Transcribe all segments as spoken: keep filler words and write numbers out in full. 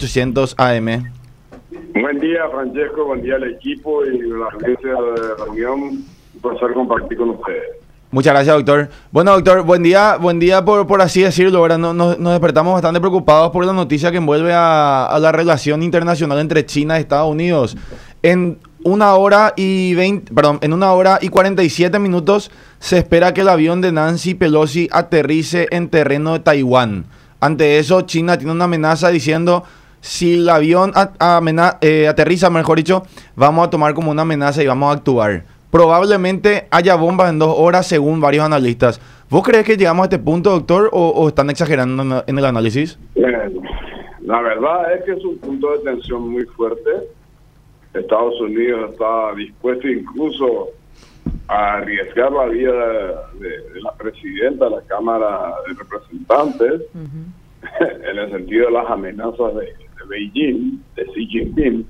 ochocientos A M. Buen día, Francesco, buen día al equipo y la audiencia de la reunión. Un placer compartir con ustedes. Muchas gracias, doctor. Bueno, doctor, buen día, buen día por, por así decirlo. Ahora no, no, nos despertamos bastante preocupados por la noticia que envuelve a, a la relación internacional entre China y Estados Unidos. En una hora y veinte, perdón, en una hora y cuarenta y siete minutos se espera que el avión de Nancy Pelosi aterrice en terreno de Taiwán. Ante eso, China tiene una amenaza diciendo: si el avión a, a, amena, eh, aterriza, mejor dicho, vamos a tomar como una amenaza y vamos a actuar. Probablemente haya bombas en dos horas, según varios analistas. ¿Vos crees que llegamos a este punto, doctor, o, o están exagerando en, en el análisis? Bueno, la verdad es que es un punto de tensión muy fuerte. Estados Unidos está dispuesto incluso a arriesgar la vida de, de la presidenta de la Cámara de Representantes, uh-huh. en el sentido de las amenazas de, de Beijing, de Xi Jinping,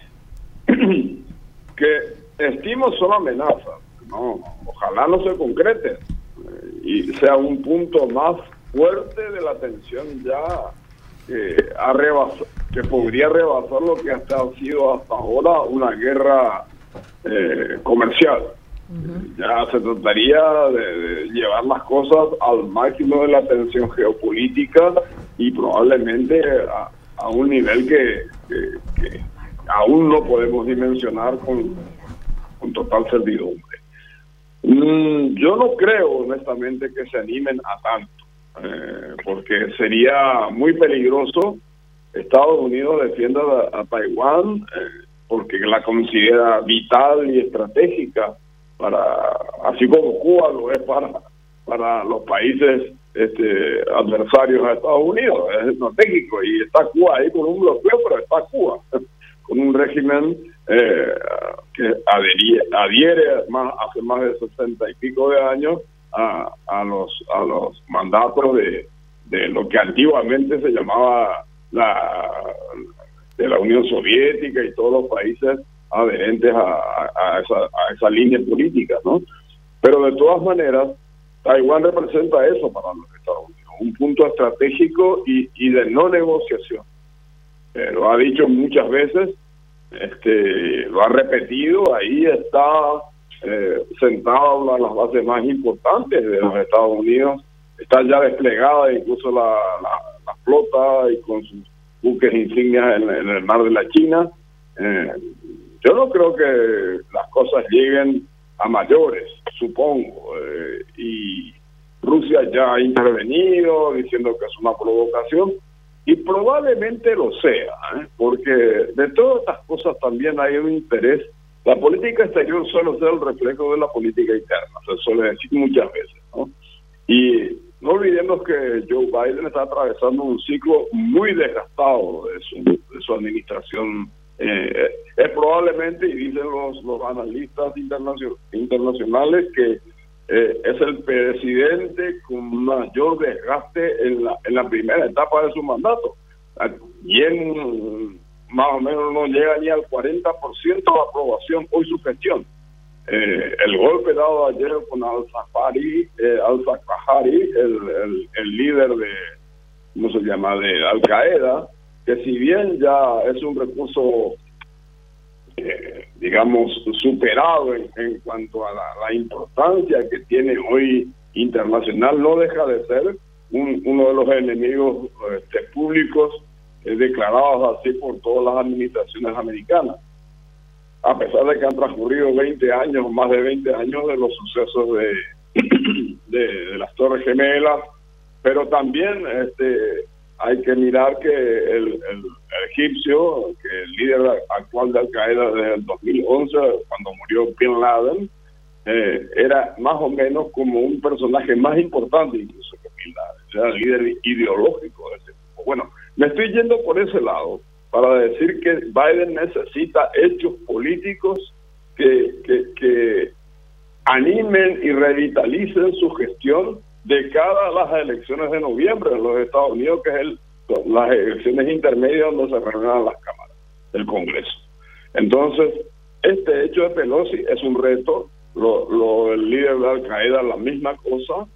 que estimo son amenazas, no, ojalá no se concreten eh, y sea un punto más fuerte de la tensión ya que, ha rebasado, que podría rebasar lo que hasta ha sido hasta ahora una guerra eh, comercial. Uh-huh. Ya se trataría de, de llevar las cosas al máximo de la tensión geopolítica y probablemente a, a un nivel que, que, que aún no podemos dimensionar con con total servidumbre. Mm, yo no creo, honestamente, que se animen a tanto, eh, porque sería muy peligroso. Estados Unidos defienda a, a Taiwán eh, porque la considera vital y estratégica, para, así como Cuba lo es para, para los países este, adversarios a Estados Unidos. Es estratégico y está Cuba ahí con un bloqueo, pero está Cuba con un régimen eh, que adhería, adhiere más, hace más de sesenta y pico de años a, a los a los mandatos de, de lo que antiguamente se llamaba la de la Unión Soviética y todos los países adherentes a, a, a, esa, a esa línea política, ¿no? Pero de todas maneras, Taiwán representa eso para los Estados Unidos, un punto estratégico y, y de no negociación. Eh, lo ha dicho muchas veces, este, lo ha repetido, ahí está eh, sentado una de las bases más importantes de los Estados Unidos, está ya desplegada incluso la, la, la flota y con sus buques insignias en, en el mar de la China. Eh, yo no creo que las cosas lleguen a mayores, supongo, eh, y Rusia ya ha intervenido diciendo que es una provocación. Y probablemente lo sea, ¿eh? Porque de todas estas cosas también hay un interés. La política exterior suele ser el reflejo de la política interna, se suele decir muchas veces, ¿no? Y no olvidemos que Joe Biden está atravesando un ciclo muy desgastado de su, de su administración. Eh, es probablemente, y dicen los, los analistas internacion, internacionales, que Eh, es el presidente con mayor desgaste en la, en la primera etapa de su mandato. Y en, más o menos no llega ni al cuarenta por ciento de aprobación hoy su gestión. Eh, el golpe dado ayer con al-Zahari, eh, al-Zahari el, el, el líder de, ¿cómo se llama?, de Al-Qaeda, que si bien ya es un recurso Eh, digamos, superado en, en cuanto a la, la importancia que tiene hoy internacional, no deja de ser un, uno de los enemigos este, públicos eh, declarados así por todas las administraciones americanas, a pesar de que han transcurrido veinte años, más de veinte años de los sucesos de, de, de las Torres Gemelas, pero también este hay que mirar que el, el, el egipcio, que el líder actual de Al-Qaeda desde el dos mil once, cuando murió Bin Laden, eh, era más o menos como un personaje más importante incluso que Bin Laden, era el líder ideológico de ese tipo. Bueno, me estoy yendo por ese lado para decir que Biden necesita hechos políticos que, que, que animen y revitalicen su gestión de cara a las elecciones de noviembre en los Estados Unidos, que es el, las elecciones intermedias donde se reúnen las cámaras del Congreso. Entonces, este hecho de Pelosi es un reto, lo, lo, el líder de Al-Qaeda la misma cosa,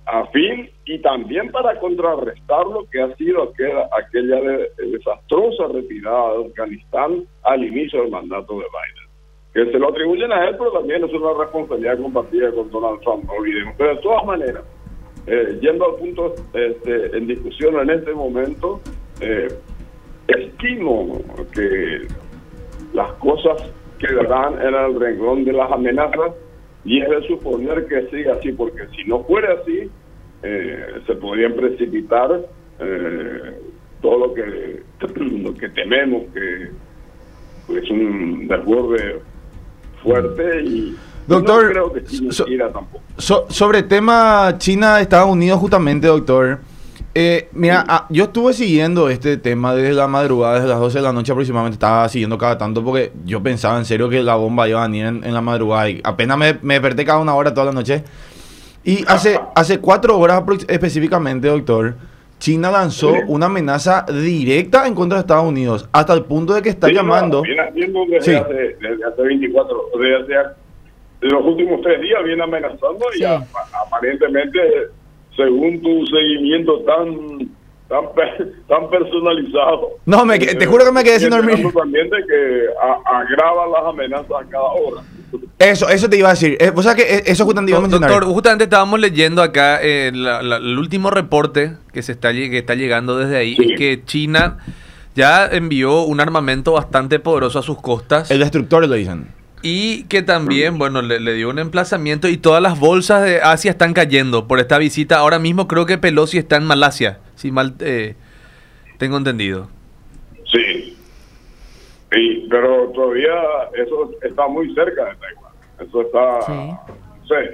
a fin y también para contrarrestar lo que ha sido aquella, aquella de, desastrosa retirada de Afganistán al inicio del mandato de Biden. Que se lo atribuyen a él, pero también es una responsabilidad compartida con Donald Trump, no olvidemos. Pero de todas maneras, eh, yendo al punto este, en discusión en este momento, eh, estimo que las cosas quedarán en el renglón de las amenazas y es de suponer que siga así, porque si no fuera así, eh, se podrían precipitar eh, todo lo que, lo que tememos, que es un desborde fuerte y doctor, no creo que China so, quiera tampoco. So, sobre tema China-Estados Unidos justamente, doctor, eh, mira, ah, yo estuve siguiendo este tema desde la madrugada, desde las doce de la noche aproximadamente, estaba siguiendo cada tanto porque yo pensaba en serio que la bomba iba a venir en, en la madrugada y apenas me, me desperté cada una hora toda la noche. Y hace, hace cuatro horas específicamente, doctor, China lanzó sí. una amenaza directa en contra de Estados Unidos, hasta el punto de que está sí, llamando... No, viene haciendo desde, sí. hace, desde hace veinticuatro, desde hace de los últimos tres días viene amenazando sí. y a, aparentemente... según tu seguimiento tan tan, tan personalizado. No, me, te juro que me quedé sin dormir. También de que a, agrava las amenazas a cada hora. Eso, eso te iba a decir. Eh, o sea que eso justamente iba a mencionar. Doctor, justamente estábamos leyendo acá eh, la, la, el último reporte que se está que está llegando desde ahí, sí. es que China ya envió un armamento bastante poderoso a sus costas. El destructor lo dicen. Y que también, bueno, le, le dio un emplazamiento y todas las bolsas de Asia están cayendo por esta visita. Ahora mismo creo que Pelosi está en Malasia, si mal eh, tengo entendido. Sí. sí, pero todavía eso está muy cerca de Taiwán. Eso está, sí. no sé,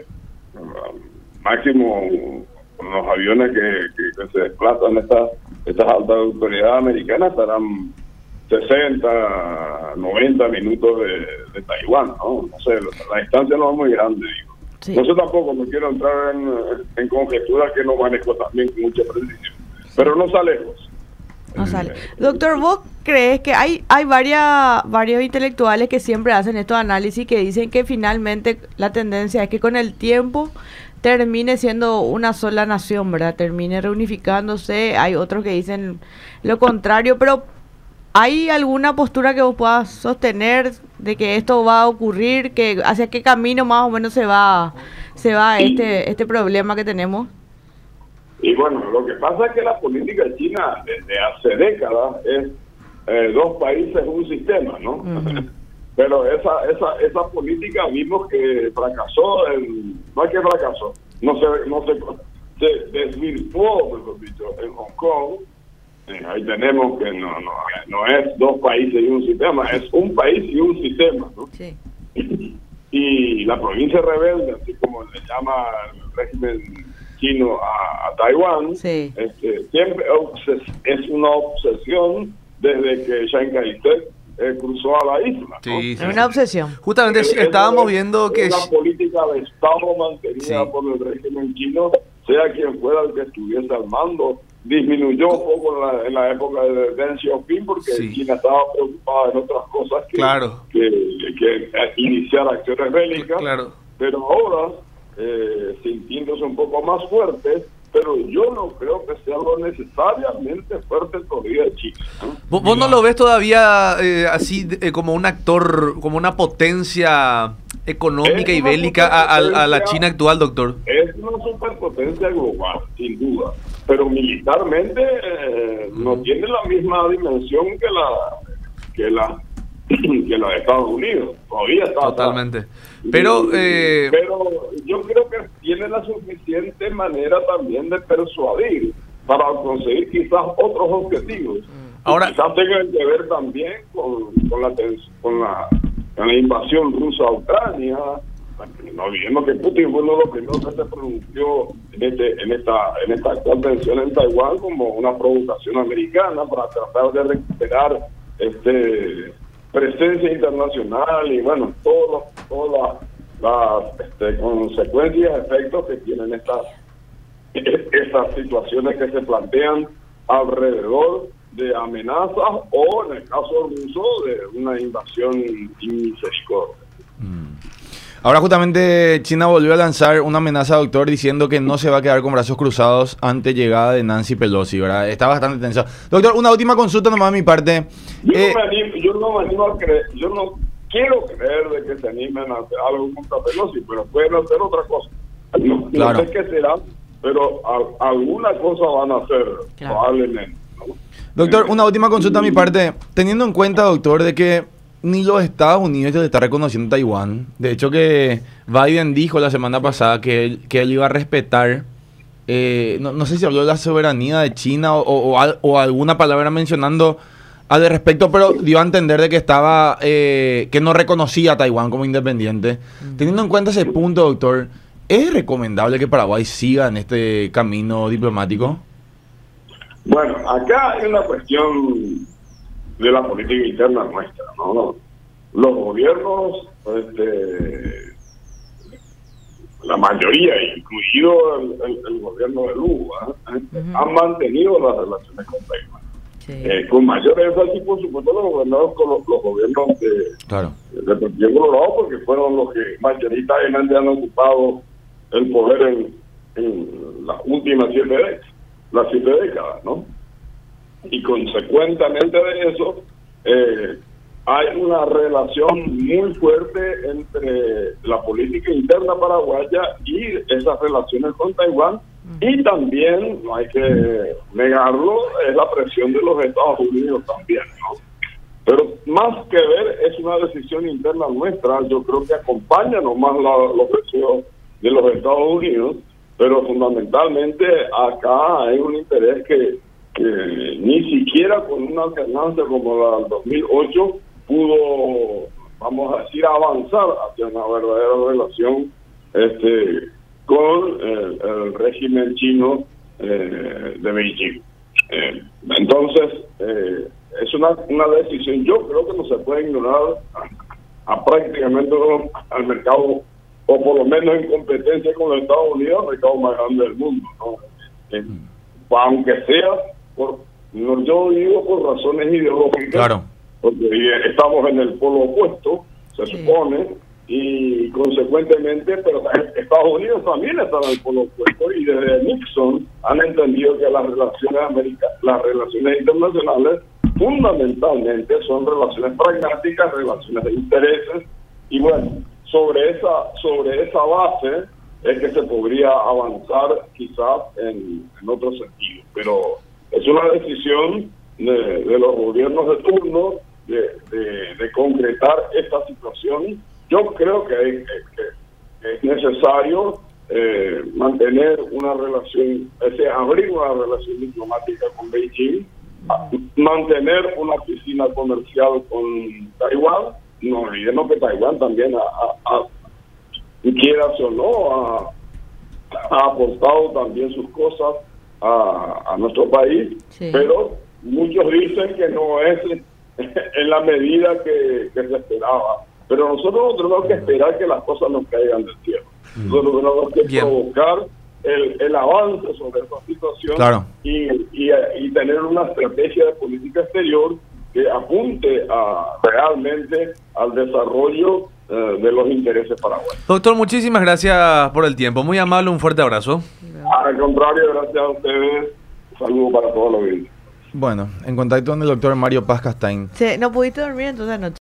máximo con los aviones que, que, que se desplazan estas, estas altas autoridades americanas estarán sesenta, noventa minutos de, de Taiwán, ¿no? No sé, la, la distancia no es muy grande, digo. Sí. No sé tampoco, no quiero entrar en, en conjeturas que no manejo también con mucha precisión, pero no está lejos. No sale. Doctor, ¿vos crees que hay hay varias, varios intelectuales que siempre hacen estos análisis que dicen que finalmente la tendencia es que con el tiempo termine siendo una sola nación, ¿verdad? Termine reunificándose? Hay otros que dicen lo contrario, pero ¿hay alguna postura que vos puedas sostener de que esto va a ocurrir? Que ¿hacia qué camino más o menos se va se va este este problema que tenemos? Y bueno, lo que pasa es que la política china desde hace décadas es eh, dos países, un sistema, ¿no? Uh-huh. Pero esa esa esa política vimos que fracasó, en, no es que fracasó, no se, no se, se desvirtuó, mejor dicho, en Hong Kong. Eh, ahí tenemos que no, no no es dos países y un sistema, es un país y un sistema, ¿no? Sí. Y la provincia rebelde, así como le llama el régimen chino a, a Taiwán, sí. este, siempre es una obsesión desde que Chiang Kai-shek eh, cruzó a la isla, ¿no? Sí, es sí, una obsesión. Justamente es, estábamos viendo que... Una política de Estado mantenida sí. por el régimen chino, sea quien fuera el que estuviese al mando. Disminuyó un poco en la, en la época de Deng Xiaoping porque sí. China estaba preocupada en otras cosas que, claro. que, que, que iniciar acciones bélicas, claro. pero ahora eh, sintiéndose un poco más fuerte, pero yo no creo que sea lo necesariamente fuerte todavía China, ¿no? ¿Vos, vos no lo ves todavía eh, así eh, como un actor, como una potencia económica y bélica a, a, a la China actual, doctor? Es una superpotencia global, sin duda, pero militarmente eh, mm. no tiene la misma dimensión que la que la que la de Estados Unidos, todavía está totalmente atrás. pero eh... pero yo creo que tiene la suficiente manera también de persuadir para conseguir quizás otros objetivos. Ahora quizás tengan que ver también con, con la con la con la invasión rusa a Ucrania. No olvidemos que Putin fue uno de los primeros que se pronunció en, este, en esta en esta actual tensión en Taiwán como una provocación americana para tratar de recuperar este presencia internacional y bueno, todos todas las, las este, consecuencias, efectos que tienen estas estas situaciones que se plantean alrededor de amenazas o en el caso ruso de una invasión inmisericordia. Mm. Ahora justamente China volvió a lanzar una amenaza, doctor, diciendo que no se va a quedar con brazos cruzados ante llegada de Nancy Pelosi, ¿verdad? Está bastante tenso. Doctor, una última consulta nomás de mi parte. Yo, Eh, no me animo, yo no me animo a creer, yo no quiero creer de que se animen a hacer algo contra Pelosi, pero pueden hacer otra cosa. No, Claro. no sé qué será, pero a- alguna cosa van a hacer, Claro. probablemente, ¿no? Doctor, Eh, una última consulta a mi parte. Teniendo en cuenta, doctor, de que ni los Estados Unidos le está reconociendo Taiwán. De hecho, que Biden dijo la semana pasada que él, que él iba a respetar, eh, no, no sé si habló de la soberanía de China o, o- o al- o alguna palabra mencionando al respecto, pero dio a entender de que estaba, eh, que no reconocía a Taiwán como independiente. Teniendo en cuenta ese punto, doctor, ¿es recomendable que Paraguay siga en este camino diplomático? Bueno, acá hay una cuestión de la política interna nuestra, ¿no? Los gobiernos, este, la mayoría, incluido el, el- el gobierno de Luba, ¿eh? Ujú. han mantenido las relaciones con Taiwán. Sí. Eh, con mayor énfasis, por supuesto, los gobiernos con los, los gobiernos de, Claro. del Partido Colorado, porque fueron los que mayoritariamente han ocupado el poder en, en las últimas siete décadas, las siete décadas, ¿no? Y consecuentemente de eso, eh, hay una relación muy fuerte entre la política interna paraguaya y esas relaciones con Taiwán. Y también, no hay que negarlo, es la presión de los Estados Unidos también, ¿no? Pero más que ver, es una decisión interna nuestra. Yo creo que acompaña nomás la, los deseos de los Estados Unidos, pero fundamentalmente acá hay un interés que, que ni siquiera con una alternancia como la del dos mil ocho pudo, vamos a decir, avanzar hacia una verdadera relación este con el, el régimen chino eh, de Beijing. Eh, entonces, eh, es una, una decisión, yo creo que no se puede ignorar a, a prácticamente al mercado, o por lo menos en competencia con los Estados Unidos, el mercado más grande del mundo, ¿no? Eh, aunque sea, por, no, yo digo por razones ideológicas, Claro. porque estamos en el polo opuesto, se Sí. supone, y consecuentemente, pero Estados Unidos también está en el polo opuesto, y desde Nixon han entendido que las relaciones americanas, las relaciones internacionales fundamentalmente son relaciones pragmáticas, relaciones de intereses, y bueno, sobre esa sobre esa base es que se podría avanzar quizás en, en otro sentido, pero es una decisión de, de los gobiernos de turno de, de, de concretar esta situación. Yo creo que, hay, que, que es necesario eh, mantener una relación, es decir, abrir una relación diplomática con Beijing, a, mantener una oficina comercial con Taiwán. No olvidemos que Taiwán también, a, a, a, quieras o no, ha, ha aportado también sus cosas a, a nuestro país, Sí. pero muchos dicen que no es en la medida que, que se esperaba. Pero nosotros no tenemos que esperar que las cosas nos caigan del cielo. Nosotros tenemos que Bien. provocar el, el avance sobre esta situación Claro. y, y, y tener una estrategia de política exterior que apunte a realmente al desarrollo eh, de los intereses paraguayos. Doctor, muchísimas gracias por el tiempo. Muy amable, un fuerte abrazo. Al contrario, gracias a ustedes. Un saludo para todos los vídeos. Bueno, en contacto con el doctor Mario Paz Castain. Sí, ¿no pudiste dormir entonces anoche?